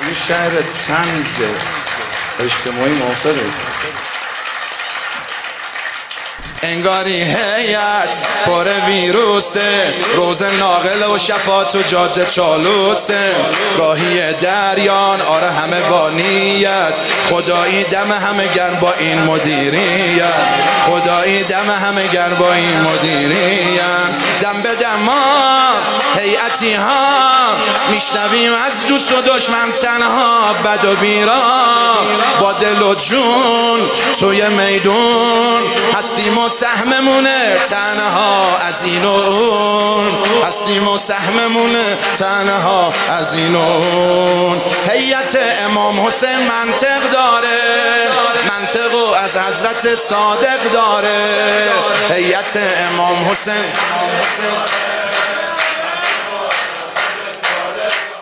این شهر طنز اجتماعی موافقه. انگاری هیئت پر ویروسه، روز ناقل و شفاعت و جاده چالوسه، گاهی دریان آره همه با نیت، خدایی دم همه گرم با این مدیریت، خدایی دم همه گرم با این مدیریت. دم به دم ما هیئتی ها میشنویم از دوست و دشمن تنها، بد و بیرا با دل و جون توی میدون هستیم و سهممونه تنها از این و اون، هستیم و سهممونه تنها از این و اون. هیئت امام حسین منطق داره، منطقو از حضرت صادق داره. هیئت امام حسین